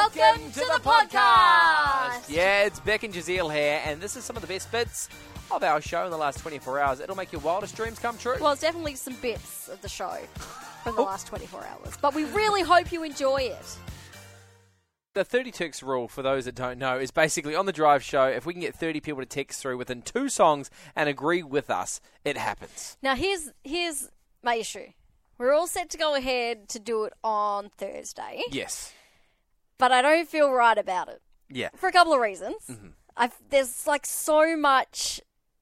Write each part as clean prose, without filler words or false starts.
Welcome to the podcast. Yeah, it's Beck and Jazeel here, and this is some of the best bits of our show in the last 24 hours. It'll make your wildest dreams come true. Well, it's definitely some bits of the show from the last 24 hours, but we really hope you enjoy it. The 30 ticks rule, for those that don't know, is basically on the Drive show, if we can get 30 people to text through within 2 songs and agree with us, it happens. Now, here's my issue. We're all set to go ahead to do it on Thursday. Yes. But I don't feel right about it. Yeah. For a couple of reasons. Mm-hmm. There's like so much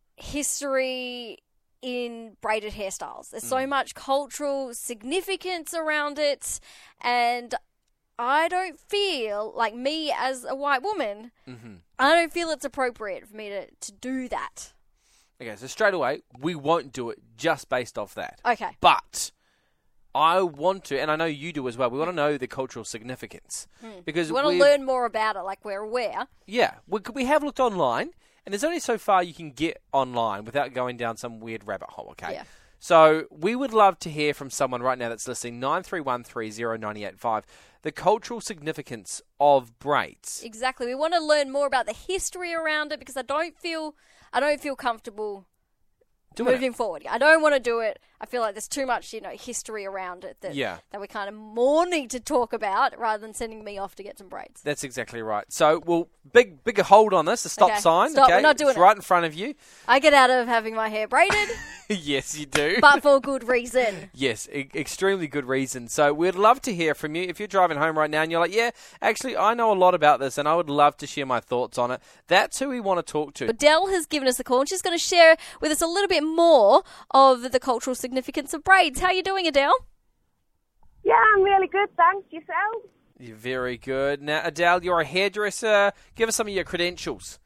history in braided hairstyles. There's so much cultural significance around it, and I don't feel like, me as a white woman, I don't feel it's appropriate for me to do that. Okay, so straight away, we won't do it just based off that. Okay. But I want to, and I know you do as well, we want to know the cultural significance. Because we want to learn more about it, like we're aware. Yeah, we have looked online, and there's only so far you can get online without going down some weird rabbit hole, okay? Yeah. So we would love to hear from someone right now that's listening, 93130985, the cultural significance of braids. Exactly. We want to learn more about the history around it, because I don't feel comfortable moving forward. I don't want to do it. I feel like there's too much, history around it that we kind of more need to talk about, rather than sending me off to get some braids. That's exactly right. So, bigger hold on this, a stop sign. Stop, okay? we're not doing it's it. right in front of you. I get out of having my hair braided. Yes, you do. But for good reason. Yes, extremely good reason. So we'd love to hear from you. If you're driving home right now and you're like, yeah, actually, I know a lot about this and I would love to share my thoughts on it, that's who we want to talk to. Adele has given us a call, and she's going to share with us a little bit more of the cultural significance of braids. How are you doing, Adele? Yeah, I'm really good, thanks. Yourself? You're very good. Now, Adele, you're a hairdresser. Give us some of your credentials.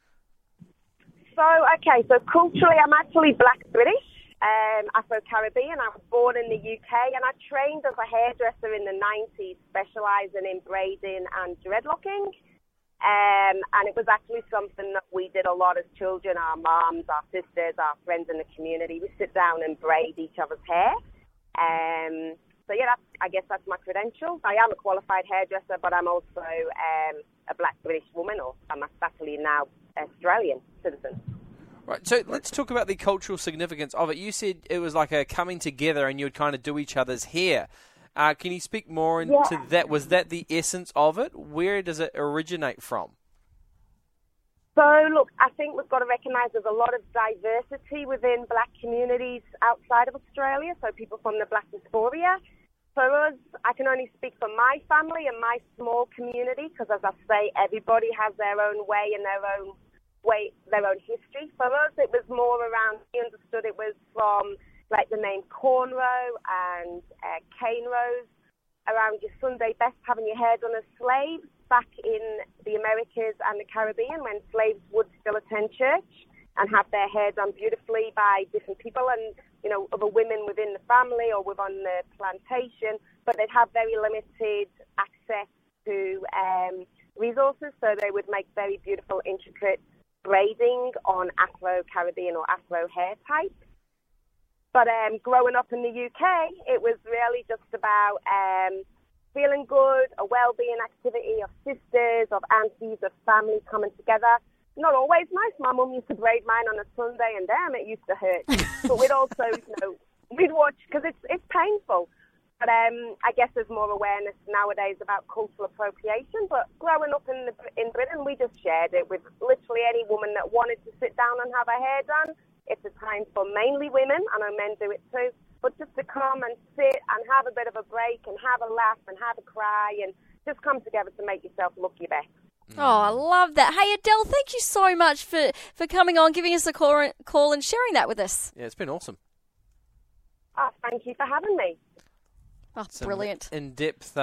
So culturally, I'm actually Black British. Afro-Caribbean. I was born in the UK, and I trained as a hairdresser in the 90s, specialising in braiding and dreadlocking. And it was actually something that we did a lot as children, our moms, our sisters, our friends in the community. We sit down and braid each other's hair. I guess that's my credentials. I am a qualified hairdresser, but I'm also a Black British woman, or I'm actually now Australian citizen. Right, so let's talk about the cultural significance of it. You said it was like a coming together and you would kind of do each other's hair. Can you speak more into that? Was that the essence of it? Where does it originate from? So, look, I think we've got to recognise there's a lot of diversity within Black communities outside of Australia, so people from the Black diaspora. For us, I can only speak for my family and my small community, because, as I say, everybody has their own way and their own history. For us, it was more around, we understood it was from like the name cornrow and cane rows, around your Sunday best, having your hair done as slaves back in the Americas and the Caribbean, when slaves would still attend church and have their hair done beautifully by different people and, other women within the family or within the plantation, but they'd have very limited access to resources, so they would make very beautiful, intricate braiding on Afro-Caribbean or Afro hair type. But growing up in the UK, it was really just about feeling good, a well-being activity of sisters, of aunties, of family coming together. Not always nice. My mum used to braid mine on a Sunday, and damn, it used to hurt. But we'd also, we'd watch, because it's painful. But I guess there's more awareness nowadays about cultural appropriation. But growing up in Britain, we just shared it with literally any woman that wanted to sit down and have her hair done. It's a time for mainly women, and I know men do it too, but just to come and sit and have a bit of a break and have a laugh and have a cry and just come together to make yourself look your best. Oh, I love that. Hey, Adele, thank you so much for coming on, giving us a call and sharing that with us. Yeah, it's been awesome. Oh, thank you for having me. Oh, brilliant. In-depth,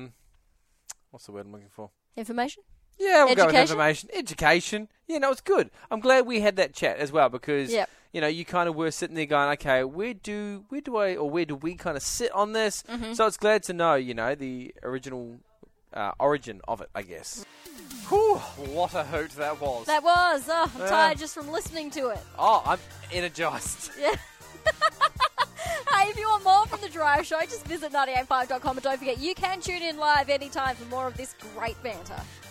what's the word I'm looking for? Information? Yeah, we'll go with information. Education. Yeah, no, it's good. I'm glad we had that chat as well, because, you kind of were sitting there going, okay, where do we kind of sit on this? Mm-hmm. So it's glad to know, the original origin of it, I guess. Whew, what a hoot that was. That was. Oh, I'm tired just from listening to it. Oh, I'm energised. Yeah. Hey, If you want more from The Drive Show, just visit 985.com and don't forget you can tune in live anytime for more of this great banter.